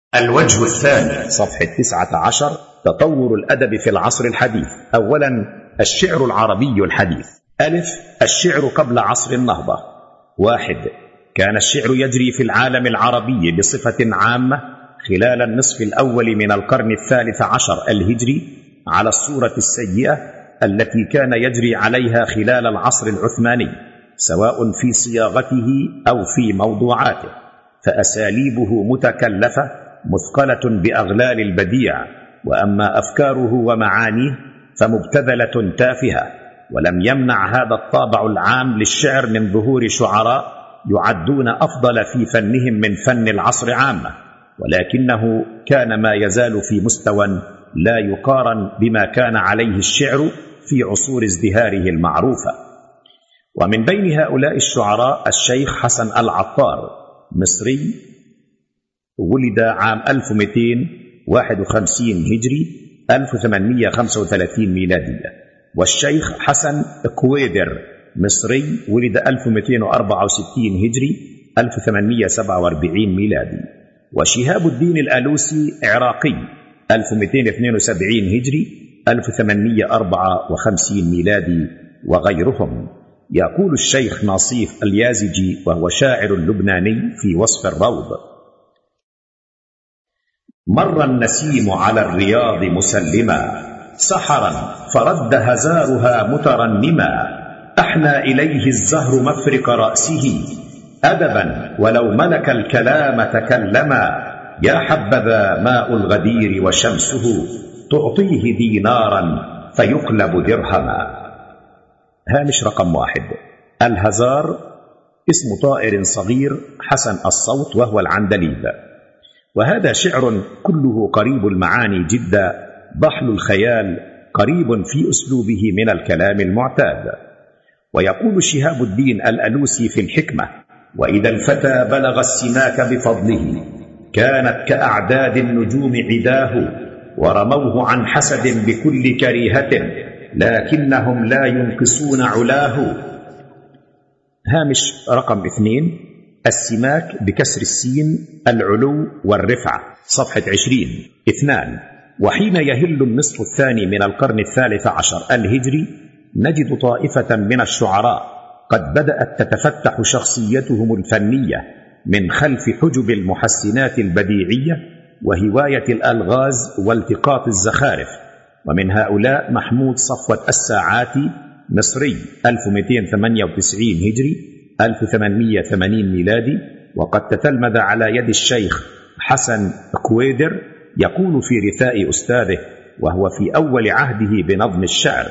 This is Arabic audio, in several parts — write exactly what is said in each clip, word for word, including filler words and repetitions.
الوجه الثاني صفحة تسعة عشر. تطور الأدب في العصر الحديث. أولا، الشعر العربي الحديث. ألف. الشعر قبل عصر النهضة. واحد. كان الشعر يجري في العالم العربي بصفة عامة خلال النصف الأول من القرن الثالث عشر الهجري على الصورة السيئة التي كان يجري عليها خلال العصر العثماني، سواء في صياغته أو في موضوعاته، فأساليبه متكلفة مثقلة بأغلال البديع، وأما أفكاره ومعانيه فمبتذلة تافهة. ولم يمنع هذا الطابع العام للشعر من ظهور شعراء يعدون أفضل في فنهم من فن العصر عامة، ولكنه كان ما يزال في مستوى لا يقارن بما كان عليه الشعر في عصور ازدهاره المعروفة. ومن بين هؤلاء الشعراء الشيخ حسن العطار، مصري، ولد عام ألف ومئتين وواحد وخمسين هجري ألف وثمانمئة وخمسة وثلاثين ميلادية. والشيخ حسن كويدر، مصري، ولد ألف ومئتين وأربعة وستين هجري ألف وثمانمئة وسبعة وأربعين ميلادي. وشهاب الدين الألوسي، عراقي، ألف ومئتين واثنين وسبعين هجري ألف وثمانمئة وأربعة وخمسين ميلادي، وغيرهم. يقول الشيخ ناصيف اليازجي وهو شاعر لبناني في وصف الروض: مر النسيم على الرياض مسلما، سحرا فرد هزارها مترنما، أحنى إليه الزهر مفرق رأسه، أدبا ولو ملك الكلام تكلما، يا حبذا ماء الغدير وشمسه، تعطيه دينارا فيقلب درهما. هامش رقم واحد. الهزار اسم طائر صغير حسن الصوت وهو العندليب، وهذا شعر كله قريب المعاني جدا، ضحل الخيال، قريب في أسلوبه من الكلام المعتاد. ويقول شهاب الدين الألوسي في الحكمة: وإذا الفتى بلغ السماك بفضله، كانت كأعداد النجوم عداه، ورموه عن حسد بكل كريهة، لكنهم لا ينقصون علاه. هامش رقم اثنين. السماك بكسر السين، العلو والرفعة، صفحة عشرين. اثنان. وحين يهل النصف الثاني من القرن الثالث عشر الهجري نجد طائفة من الشعراء قد بدأت تتفتح شخصيتهم الفنية من خلف حجب المحسنات البديعية وهواية الألغاز والتقاط الزخارف. ومن هؤلاء محمود صفوة الساعاتي، مصري، ألف ومئتين وثمانية وتسعين هجري ألف وثمانمئة وثمانين ميلادي، وقد تتلمذ على يد الشيخ حسن كويدر. يقول في رثاء أستاذه وهو في أول عهده بنظم الشعر: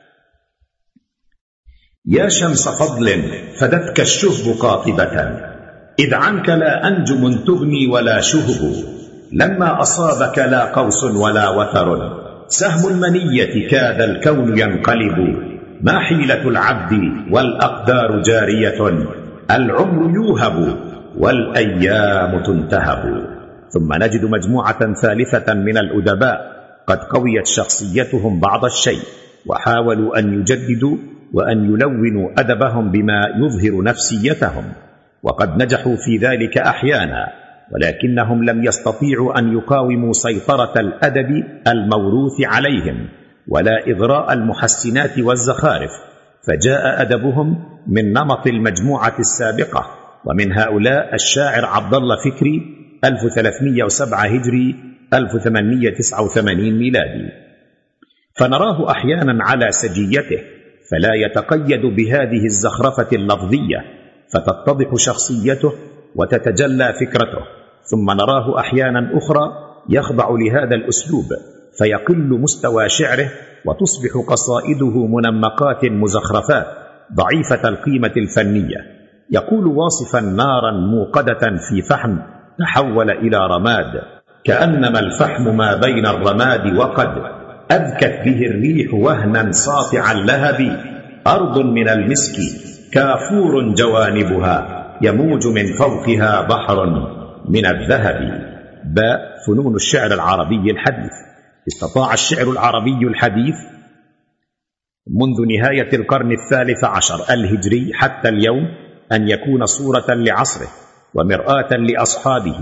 يا شمس فضل فدتك الشهب قاطبة، إذ عنك لا أنجم تغني ولا شهب، لما أصابك لا قوس ولا وثر، سهم المنية كاد الكون ينقلب، ما حيلة العبد والأقدار جارية، العمر يوهب والأيام تنتهب. ثم نجد مجموعة ثالثة من الأدباء قد قويت شخصيتهم بعض الشيء، وحاولوا أن يجددوا وأن يلونوا أدبهم بما يظهر نفسيتهم، وقد نجحوا في ذلك أحيانا، ولكنهم لم يستطيعوا أن يقاوموا سيطرة الأدب الموروث عليهم ولا إغراء المحسنات والزخارف، فجاء أدبهم من نمط المجموعة السابقة. ومن هؤلاء الشاعر عبد الله فكري، ألف وثلاثمئة وسبعة هجري ألف وثمانمئة وتسعة وثمانين ميلادي، فنراه أحيانا على سجيته فلا يتقيد بهذه الزخرفة اللفظية، فتتضح شخصيته وتتجلى فكرته. ثم نراه أحيانا أخرى يخضع لهذا الأسلوب فيقل مستوى شعره، وتصبح قصائده منمقات مزخرفات ضعيفة القيمة الفنية. يقول واصفا نارا موقدة في فحم تحول إلى رماد، كأنما الفحم ما بين الرماد وقد أذكت به الريح وهنا ساطع اللهب، أرض من المسك كافور جوانبها، يموج من فوقها بحر من الذهب. باء فنون الشعر العربي الحديث. استطاع الشعر العربي الحديث منذ نهاية القرن الثالث عشر الهجري حتى اليوم أن يكون صورة لعصره ومرآة لأصحابه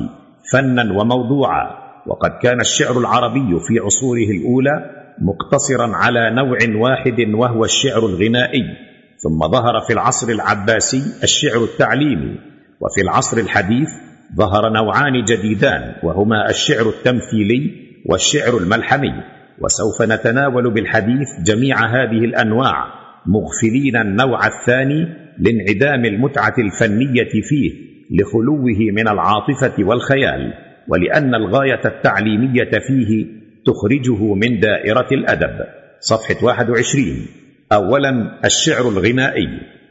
فنا وموضوعا. وقد كان الشعر العربي في عصوره الأولى مقتصرا على نوع واحد وهو الشعر الغنائي، ثم ظهر في العصر العباسي الشعر التعليمي، وفي العصر الحديث ظهر نوعان جديدان وهما الشعر التمثيلي والشعر الملحمي. وسوف نتناول بالحديث جميع هذه الأنواع، مغفلين النوع الثاني لانعدام المتعة الفنية فيه لخلوه من العاطفة والخيال، ولأن الغاية التعليمية فيه تخرجه من دائرة الأدب. صفحة واحد وعشرين. أولا الشعر الغنائي،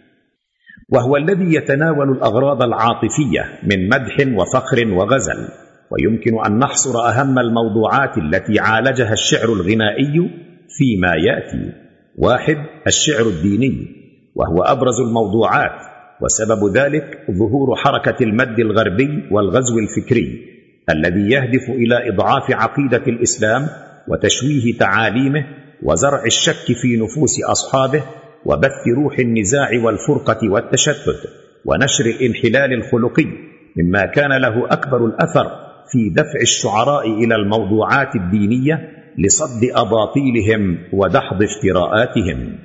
وهو الذي يتناول الأغراض العاطفية من مدح وفخر وغزل. ويمكن أن نحصر أهم الموضوعات التي عالجها الشعر الغنائي فيما يأتي. واحد الشعر الديني، وهو أبرز الموضوعات، وسبب ذلك ظهور حركة المد الغربي والغزو الفكري الذي يهدف إلى إضعاف عقيدة الإسلام وتشويه تعاليمه وزرع الشك في نفوس أصحابه وبث روح النزاع والفرقة والتشتت ونشر الانحلال الخلقي، مما كان له أكبر الأثر في دفع الشعراء إلى الموضوعات الدينية لصد أباطيلهم ودحض افتراءاتهم.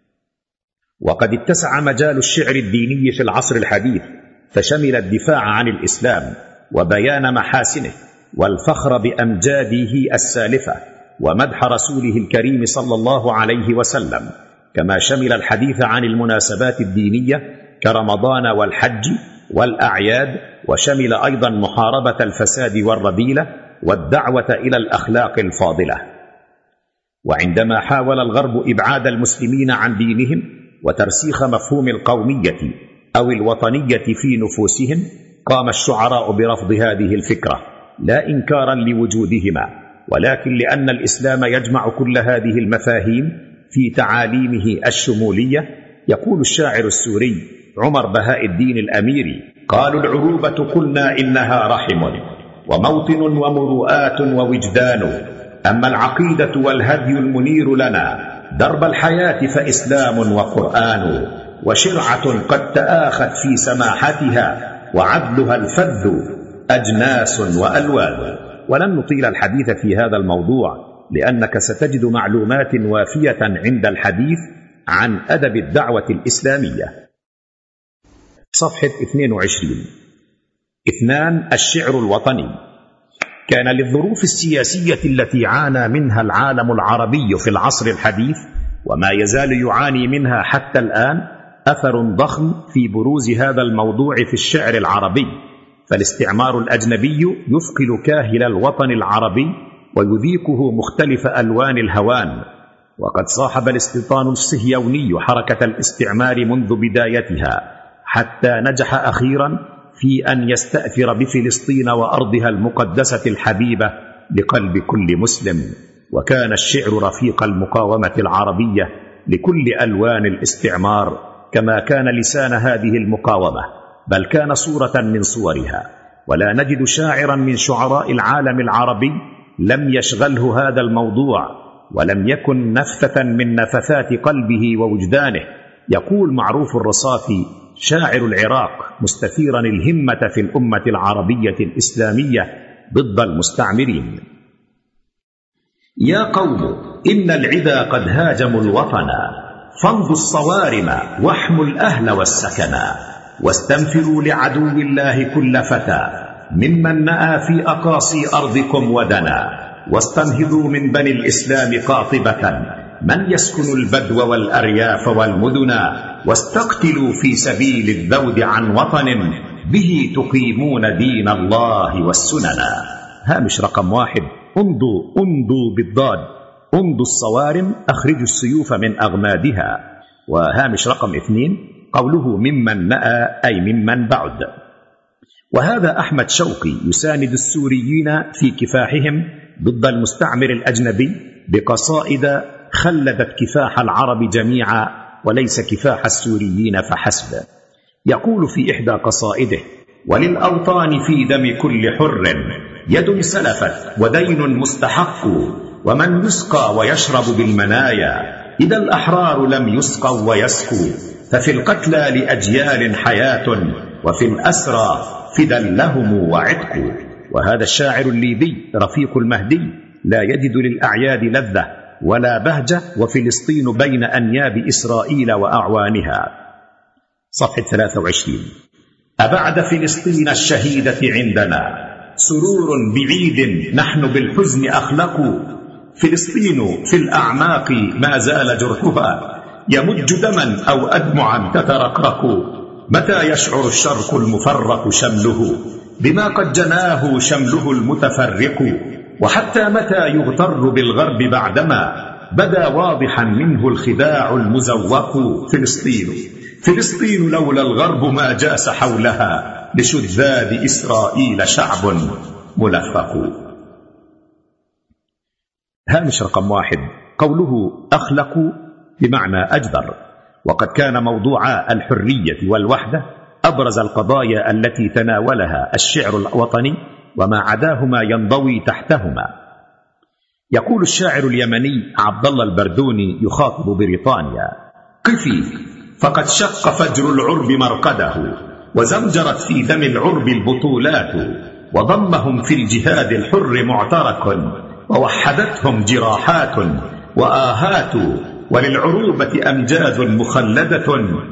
وقد اتسع مجال الشعر الديني في العصر الحديث، فشمل الدفاع عن الإسلام وبيان محاسنه والفخر بأمجاده السالفة ومدح رسوله الكريم صلى الله عليه وسلم، كما شمل الحديث عن المناسبات الدينية كرمضان والحج والأعياد، وشمل أيضا محاربة الفساد والرذيلة والدعوة إلى الأخلاق الفاضلة. وعندما حاول الغرب إبعاد المسلمين عن دينهم وترسيخ مفهوم القومية أو الوطنية في نفوسهم، قام الشعراء برفض هذه الفكرة، لا إنكارا لوجودهما، ولكن لأن الإسلام يجمع كل هذه المفاهيم في تعاليمه الشمولية. يقول الشاعر السوري عمر بهاء الدين الأميري: قالوا العروبة قلنا إنها رحم وموطن ومروءات ووجدان، أما العقيدة والهدي المنير لنا درب الحياة فإسلام وقرآن، وشرعة قد تآخت في سماحتها وعدلها الفذ أجناس وألوان. ولن نطيل الحديث في هذا الموضوع، لأنك ستجد معلومات وافية عند الحديث عن أدب الدعوة الإسلامية. صفحة اثنين وعشرين. اثنان الشعر الوطني. كان للظروف السياسية التي عانى منها العالم العربي في العصر الحديث وما يزال يعاني منها حتى الآن أثر ضخم في بروز هذا الموضوع في الشعر العربي، فالاستعمار الأجنبي يثقل كاهل الوطن العربي ويذيقه مختلف ألوان الهوان. وقد صاحب الاستيطان الصهيوني حركة الاستعمار منذ بدايتها، حتى نجح أخيرا في أن يستأثر بفلسطين وأرضها المقدسة الحبيبة لقلب كل مسلم. وكان الشعر رفيق المقاومة العربية لكل ألوان الاستعمار، كما كان لسان هذه المقاومة، بل كان صورة من صورها. ولا نجد شاعرا من شعراء العالم العربي لم يشغله هذا الموضوع ولم يكن نفثة من نفثات قلبه ووجدانه. يقول معروف الرصافي شاعر العراق مستثيرا الهمة في الأمة العربية الإسلامية ضد المستعمرين: يا قوم إن العدا قد هاجموا الوطن، فامضوا الصوارم واحموا الأهل والسكنا، واستنفروا لعدو الله كل فتى ممن نأى في أقاصي أرضكم ودنا، واستنهضوا من بني الإسلام قاطبة من يسكن البدو والأرياف والمدنا، واستقتلوا في سبيل الذود عن وطن به تقيمون دين الله والسننا. هامش رقم واحد: امضوا امضوا بالضاد، امضوا الصوارم أخرجوا السيوف من أغمادها. وهامش رقم اثنين قوله ممن نأى أي ممن بعد. وهذا أحمد شوقي يساند السوريين في كفاحهم ضد المستعمر الأجنبي بقصائد خلدت كفاح العرب جميعا وليس كفاح السوريين فحسب. يقول في إحدى قصائده: وللأوطان في دم كل حر يد سلفت ودين مستحق، ومن يسقى ويشرب بالمنايا إذا الأحرار لم يسقوا ويسكوا، ففي القتلى لأجيال حياة وفي الأسرى فدا لهم وعتق. وهذا الشاعر الليبي رفيق المهدي لا يجد للأعياد لذة ولا بهجة، وفلسطين بين أنياب إسرائيل وأعوانها. صفحة ثلاثة وعشرين. أبعد فلسطين الشهيدة عندنا سرور بعيد نحن بالحزن أخلق، فلسطين في الأعماق ما زال جرحها يمج دما أو أدمعا تترقرق، متى يشعر الشرق المفرق شمله بما قد جناه شمله المتفرق، وحتى متى يغتر بالغرب بعدما بدا واضحا منه الخداع المزوق. فلسطين فلسطين لولا الغرب ما جاس حولها لشذاذ إسرائيل شعب ملفق. هامش رقم واحد. قوله أخلق بمعنى أجدر، وقد كان موضوع الحرية والوحدة أبرز القضايا التي تناولها الشعر الوطني، وما عداهما ينضوي تحتهما. يقول الشاعر اليمني عبد الله البردوني يخاطب بريطانيا: قفي فقد شق فجر العرب مرقده، وزمجرت في دم العرب البطولات، وضمهم في الجهاد الحر معترك، ووحدتهم جراحات وآهات، وللعروبة أمجاد مخلدة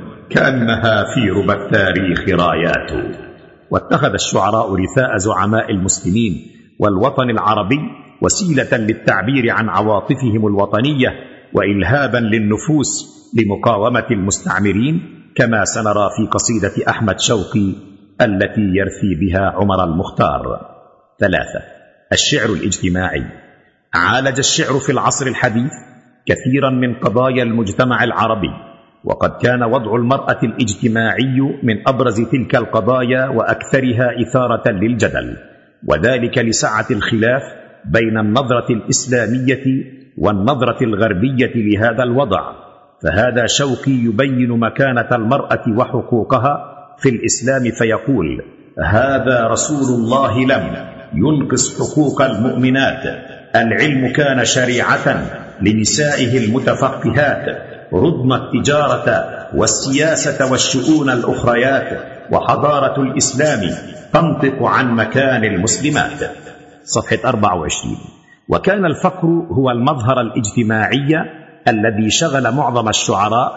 كأنها في ربى التاريخ رايات. واتخذ الشعراء رثاء زعماء المسلمين والوطن العربي وسيلة للتعبير عن عواطفهم الوطنية وإلهابا للنفوس لمقاومة المستعمرين، كما سنرى في قصيدة أحمد شوقي التي يرثي بها عمر المختار. ثلاثة. الشعر الاجتماعي. عالج الشعر في العصر الحديث كثيرا من قضايا المجتمع العربي، وقد كان وضع المرأة الاجتماعي من أبرز تلك القضايا وأكثرها إثارة للجدل، وذلك لسعة الخلاف بين النظرة الإسلامية والنظرة الغربية لهذا الوضع. فهذا شوقي يبين مكانة المرأة وحقوقها في الإسلام فيقول: هذا رسول الله لم ينقص حقوق المؤمنات، العلم كان شريعة لنسائه المتفقهات، رضم التجارة والسياسة والشؤون الأخريات، وحضارة الإسلام تنطق عن مكان المسلمات. صفحة أربعة وعشرين. وكان الفقر هو المظهر الاجتماعي الذي شغل معظم الشعراء،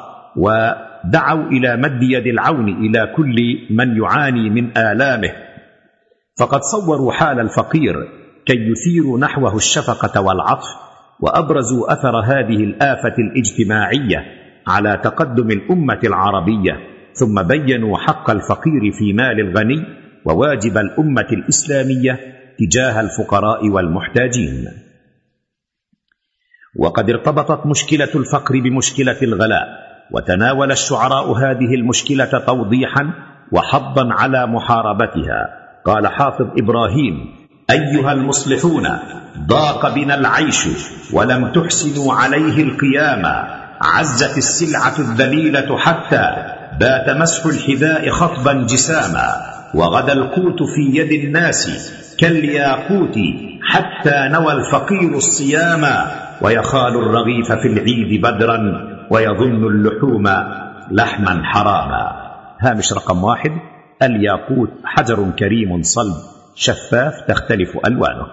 ودعوا إلى مد يد العون إلى كل من يعاني من آلامه، فقد صوروا حال الفقير كي يثيروا نحوه الشفقة والعطف، وأبرزوا أثر هذه الآفة الاجتماعية على تقدم الأمة العربية، ثم بينوا حق الفقير في مال الغني وواجب الأمة الإسلامية تجاه الفقراء والمحتاجين. وقد ارتبطت مشكلة الفقر بمشكلة الغلاء، وتناول الشعراء هذه المشكلة توضيحا وحضا على محاربتها. قال حافظ إبراهيم: أيها المصلحون، ضاق بنا العيش ولم تحسنوا عليه القيامة، عزت السلعة الذليلة حتى بات مسح الحذاء خطبا جساما، وغدا القوت في يد الناس كالياقوت حتى نوى الفقير الصيام، ويخال الرغيف في العيد بدرا ويظن اللحوم لحما حراما. هامش رقم واحد. الياقوت حجر كريم صلب شفاف تختلف ألوانه.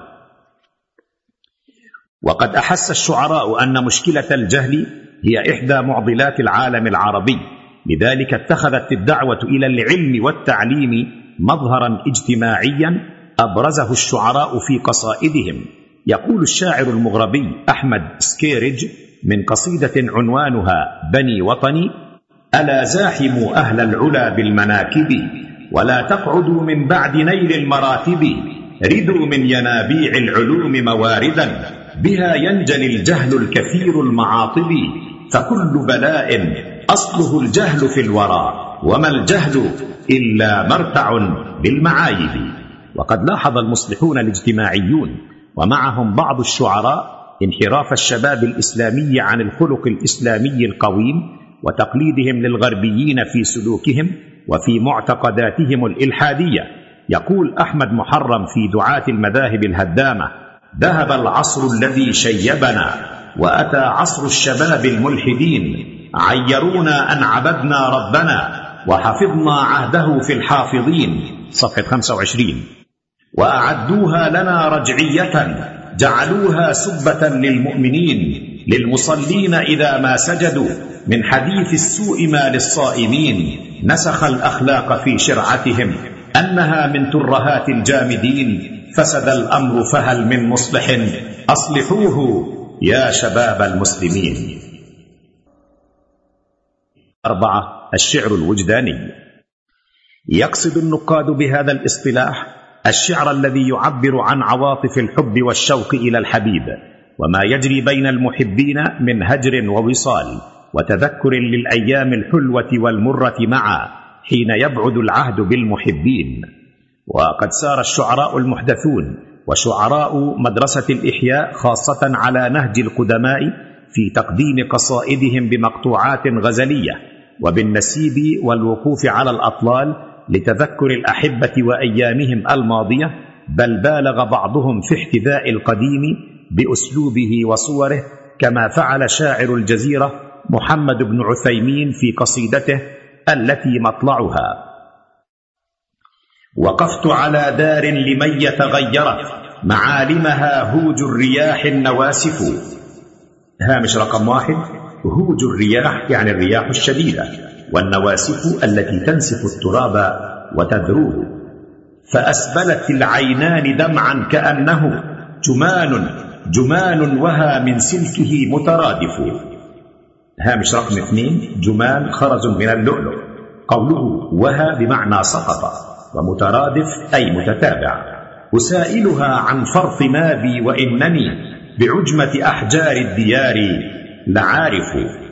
وقد أحس الشعراء أن مشكلة الجهل هي إحدى معضلات العالم العربي، لذلك اتخذت الدعوة إلى العلم والتعليم مظهرا اجتماعيا أبرزه الشعراء في قصائدهم. يقول الشاعر المغربي أحمد سكيرج من قصيدة عنوانها بني وطني: ألا زاحموا أهل العلا بالمناكب، ولا تقعدوا من بعد نيل المراتب، ردوا من ينابيع العلوم مواردا، بها ينجلي الجهل الكثير المعاطب، فكل بلاء أصله الجهل في الورى، وما الجهل إلا مرتع بالمعايب. وقد لاحظ المصلحون الاجتماعيون ومعهم بعض الشعراء انحراف الشباب الإسلامي عن الخلق الإسلامي القويم، وتقليدهم للغربيين في سلوكهم وفي معتقداتهم الإلحادية. يقول أحمد محرم في دعاة المذاهب الهدامة: ذهب العصر الذي شيبنا، وأتى عصر الشباب الملحدين، عيرونا أن عبدنا ربنا، وحفظنا عهده في الحافظين. صفحة خمسة وعشرين. وأعدوها لنا رجعية، جعلوها سبة للمؤمنين للمصلين إذا ما سجدوا، من حديث السوء ما للصائمين. نسخ الأخلاق في شرعتهم أنها من ترهات الجامدين، فسد الأمر فهل من مصلح، أصلحوه يا شباب المسلمين. أربعة. الشعر الوجداني. يقصد النقاد بهذا الاصطلاح الشعر الذي يعبر عن عواطف الحب والشوق إلى الحبيب، وما يجري بين المحبين من هجر ووصال وتذكر للأيام الحلوة والمرة معا حين يبعد العهد بالمحبين. وقد سار الشعراء المحدثون وشعراء مدرسة الإحياء خاصة على نهج القدماء في تقديم قصائدهم بمقطوعات غزلية وبالنسيب والوقوف على الأطلال لتذكر الأحبة وأيامهم الماضية، بل بالغ بعضهم في احتذاء القديم بأسلوبه وصوره، كما فعل شاعر الجزيرة محمد بن عثيمين في قصيدته التي مطلعها: وقفت على دار لمن يتغيرت معالمها هوج الرياح النواسف. هامش رقم واحد: هوج الرياح يعني الرياح الشديدة، والنواسف التي تنسف التراب وتذروه. فأسبلت العينان دمعا كأنه جمان جمان وها من سلكه مترادف. هامش رقم اثنين: جمان خرز من اللؤلؤ. قوله وها بمعنى سقط، ومترادف أي متتابع. أسائلها عن فرط ما بي وإنني بعجمة أحجار الديار لعارف.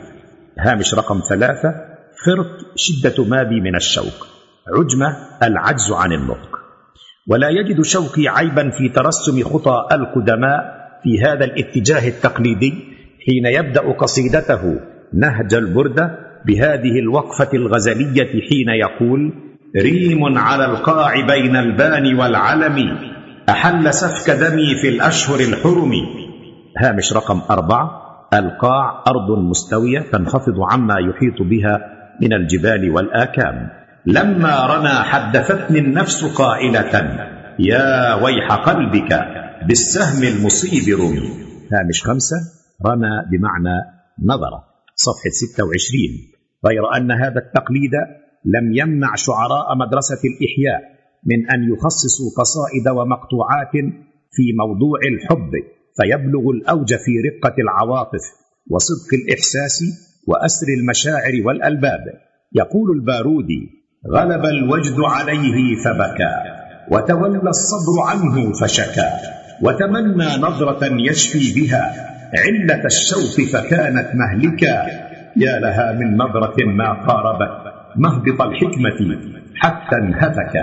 هامش رقم ثلاثة: فرط شدة ما بي من الشوق، عجمة العجز عن النطق. ولا يجد شوقي عيبا في ترسم خطى القدماء في هذا الاتجاه التقليدي حين يبدأ قصيدته نهج البردة بهذه الوقفة الغزلية حين يقول: ريم على القاع بين البان والعلم أحل سفك دمي في الأشهر الحرم. هامش رقم أربعة: القاع أرض مستوية تنخفض عما يحيط بها من الجبال والآكام. لما رنا حدثتني النفس قائلة يا ويح قلبك بالسهم المصيب رمي. هامش خمسة: رنا بمعنى نظر. صفحة ستة وعشرين. غير أن هذا التقليد لم يمنع شعراء مدرسة الإحياء من أن يخصصوا قصائد ومقطوعات في موضوع الحب، فيبلغ الأوج في رقة العواطف وصدق الإحساس وأسر المشاعر والألباب. يقول البارودي: غلب الوجد عليه فبكى، وتولى الصبر عنه فشكى، وتمنى نظرة يشفي بها علة الشوق فكانت مهلكا. يا لها من نظرة ما قاربت مهبط الحكمة حتى انهتكا.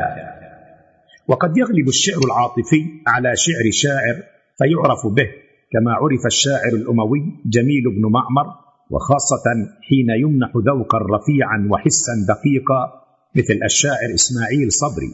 وقد يغلب الشعر العاطفي على شعر شاعر فيعرف به، كما عرف الشاعر الأموي جميل بن معمر، وخاصة حين يمنح ذوقا رفيعا وحسا دقيقا مثل الشاعر إسماعيل صبري.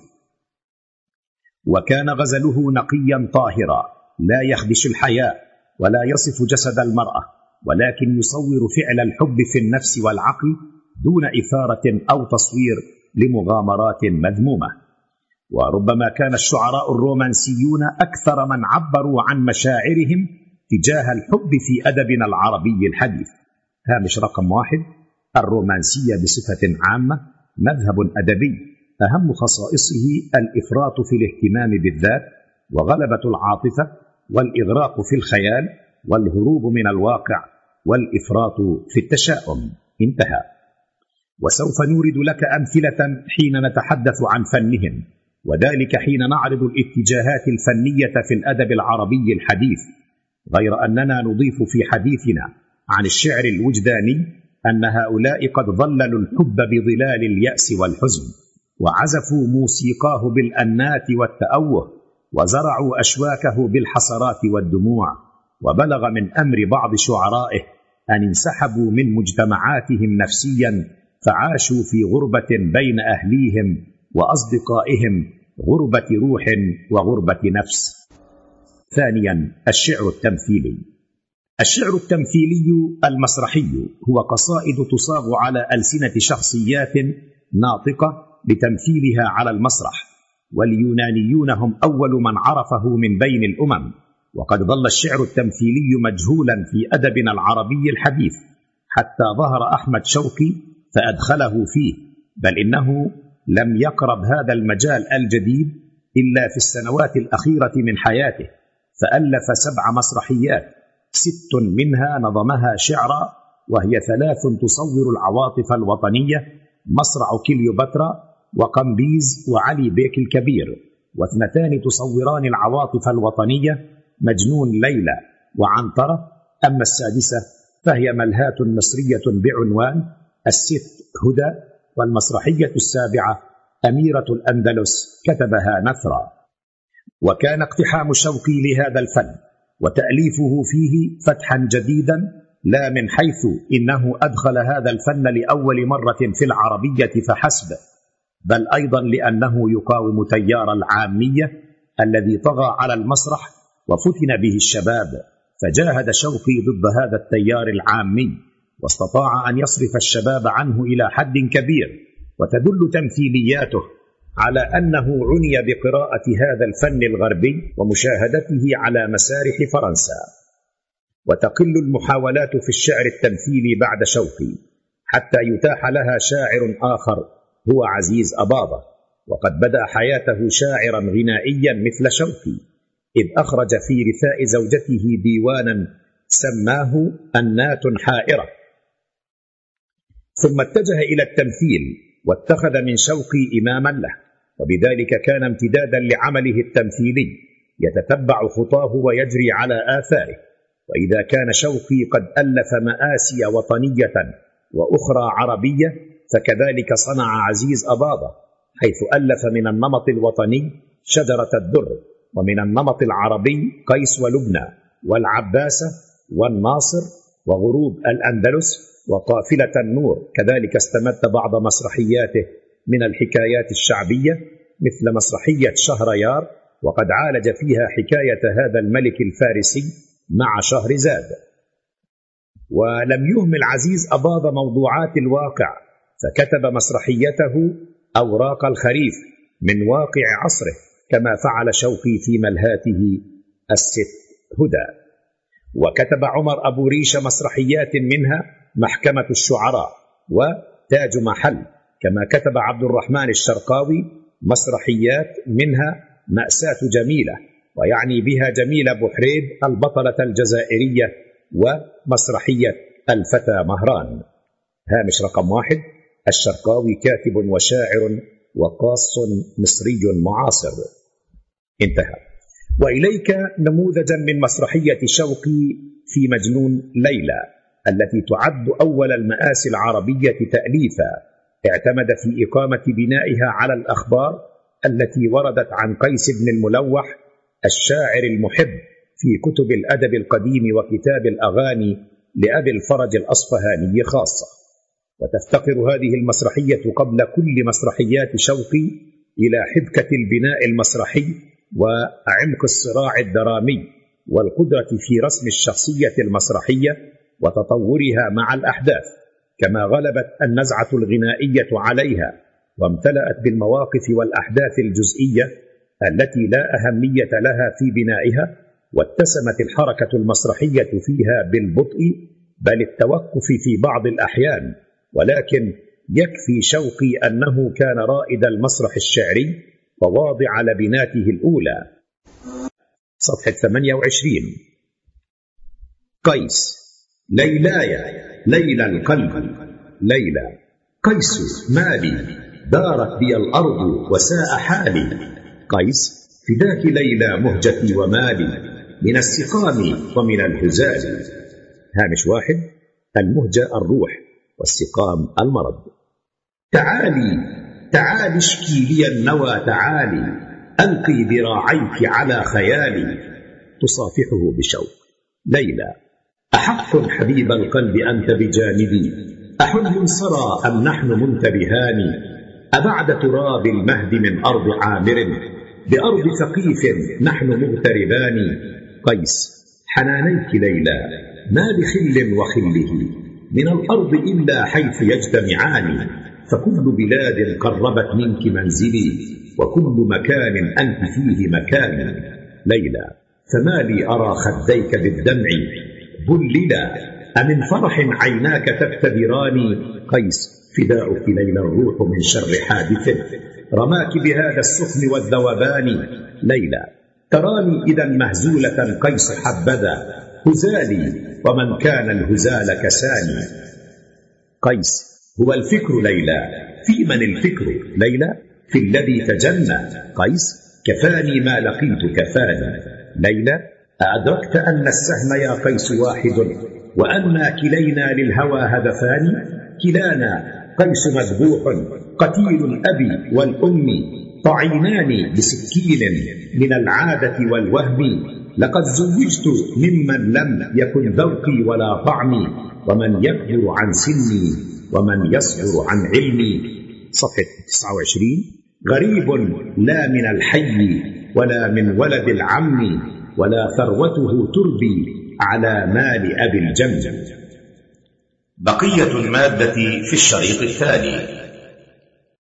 وكان غزله نقيا طاهرا لا يخدش الحياء ولا يصف جسد المرأة، ولكن يصور فعل الحب في النفس والعقل دون إثارة أو تصوير لمغامرات مذمومة. وربما كان الشعراء الرومانسيون أكثر من عبروا عن مشاعرهم تجاه الحب في أدبنا العربي الحديث. هامش رقم واحد: الرومانسية بصفة عامة مذهب أدبي أهم خصائصه الإفراط في الاهتمام بالذات وغلبة العاطفة والإغراق في الخيال والهروب من الواقع والإفراط في التشاؤم. انتهى. وسوف نورد لك أمثلة حين نتحدث عن فنهم، وذلك حين نعرض الاتجاهات الفنية في الأدب العربي الحديث. غير أننا نضيف في حديثنا عن الشعر الوجداني أن هؤلاء قد ظللوا الحب بظلال اليأس والحزن، وعزفوا موسيقاه بالأنات والتأوه، وزرعوا أشواكه بالحسرات والدموع. وبلغ من أمر بعض شعرائه أن انسحبوا من مجتمعاتهم نفسيا، فعاشوا في غربة بين أهليهم وأصدقائهم، غربة روح وغربة نفس. ثانيا: الشعر التمثيلي. الشعر التمثيلي المسرحي هو قصائد تصاغ على ألسنة شخصيات ناطقة لتمثيلها على المسرح، واليونانيون هم أول من عرفه من بين الأمم، وقد ظل الشعر التمثيلي مجهولا في أدبنا العربي الحديث حتى ظهر أحمد شوقي فأدخله فيه، بل إنه لم يقرب هذا المجال الجديد إلا في السنوات الأخيرة من حياته، فألف سبع مسرحيات، ست منها نظمها شعرا، وهي ثلاث تصور العواطف الوطنية: مصرع كليوباترا وقمبيز وعلي بيك الكبير، واثنتان تصوران العواطف الوطنية: مجنون ليلى وعنترة. أما السادسة فهي ملهاة مصرية بعنوان الست هدى، والمسرحية السابعة أميرة الأندلس كتبها نثرا. وكان اقتحام شوقي لهذا الفن وتأليفه فيه فتحا جديدا، لا من حيث إنه أدخل هذا الفن لأول مرة في العربية فحسب، بل أيضا لأنه يقاوم تيار العامية الذي طغى على المسرح وفتن به الشباب، فجاهد شوقي ضد هذا التيار العامي واستطاع أن يصرف الشباب عنه إلى حد كبير. وتدل تمثيلياته على أنه عني بقراءة هذا الفن الغربي ومشاهدته على مسارح فرنسا. وتقل المحاولات في الشعر التمثيلي بعد شوقي حتى يتاح لها شاعر آخر هو عزيز أباضة، وقد بدأ حياته شاعرا غنائيا مثل شوقي، إذ أخرج في رثاء زوجته ديوانا سماه النات حائرة، ثم اتجه إلى التمثيل واتخذ من شوقي إماما له، وبذلك كان امتدادا لعمله التمثيلي يتتبع خطاه ويجري على آثاره. وإذا كان شوقي قد ألف مآسي وطنية وأخرى عربية، فكذلك صنع عزيز أباضة، حيث ألف من النمط الوطني شجرة الدر، ومن النمط العربي قيس ولبنى والعباسة والناصر وغروب الأندلس وقافلة النور. كذلك استمد بعض مسرحياته من الحكايات الشعبية مثل مسرحية شهريار، وقد عالج فيها حكاية هذا الملك الفارسي مع شهرزاد. ولم يهمل عزيز أباضة موضوعات الواقع، فكتب مسرحيته أوراق الخريف من واقع عصره، كما فعل شوقي في ملهاته الست هدى. وكتب عمر أبو ريشة مسرحيات منها محكمة الشعراء وتاج محل، كما كتب عبد الرحمن الشرقاوي مسرحيات منها مأساة جميلة، ويعني بها جميلة بحريب البطلة الجزائرية، ومسرحية الفتى مهران. هامش رقم واحد: الشرقاوي كاتب وشاعر وقاص مصري معاصر. انتهى. وإليك نموذجا من مسرحية شوقي في مجنون ليلى، التي تعد أول المآسي العربية تأليفا، اعتمد في إقامة بنائها على الأخبار التي وردت عن قيس بن الملوح الشاعر المحب في كتب الأدب القديم وكتاب الأغاني لأبي الفرج الأصفهاني خاصة. وتفتقر هذه المسرحية قبل كل مسرحيات شوقي إلى حبكة البناء المسرحي وعمق الصراع الدرامي والقدرة في رسم الشخصية المسرحية وتطورها مع الأحداث، كما غلبت النزعة الغنائية عليها وامتلأت بالمواقف والأحداث الجزئية التي لا أهمية لها في بنائها، واتسمت الحركة المسرحية فيها بالبطء بل التوقف في بعض الأحيان. ولكن يكفي شوقي أنه كان رائد المسرح الشعري وواضع لبناته الأولى. صفحة ثمانية وعشرين. قيس: ليلاي ليلى القلب ليلى، قيس مالي دارت بي الأرض وساء حالي، قيس فداك ليلى مهجتي ومالي، من السقام ومن الهزال. هامش واحد: المهجة الروح والسقام المرض. تعالي تعالي اشكي لي النوى، تعالي ألقي ذراعيك على خيالي، تصافحه بشوق. ليلى: أحق حبيب القلب أنت بجانبي، أحل سرى أم نحن منتبهان، أبعد تراب المهد من أرض عامر، بأرض ثقيف نحن مغتربان. قيس: حنانيك ليلى ما لخل وخله، من الأرض إلا حيث يجتمعان، فكل بلاد قربت منك منزلي، وكل مكان أنت فيه مكاني. ليلى: فما لي أرى خديك بالدمع بللا، أمن فرح عيناك تبتدراني؟ قيس: فداؤك ليلى الروح من شر حادث رماك بهذا السخن والذوبان. ليلى: تراني إذا مهزولة قيس حبذا هزالي، ومن كان الهزال كساني. قيس: هو الفكر ليلى، في من الفكر؟ ليلى: في الذي تجنى. قيس: كفاني ما لقيت كفاني. ليلى: أدركت أن السهم يا قيس واحد، وأنا كلينا للهوى هدفان؟ كلانا قيس مذبوح قتيل أبي والأم، طعينان بسكين من العادة والوهم. لقد زوجت ممن لم يكن ذوقي ولا طعمي، ومن يكبر عن سني ومن يصبر عن علمي. صفحة تسعة وعشرين. غريب لا من الحي ولا من ولد العم، ولا ثروته تربي على مال أبي الجم. بقية المادة في الشريط التالي.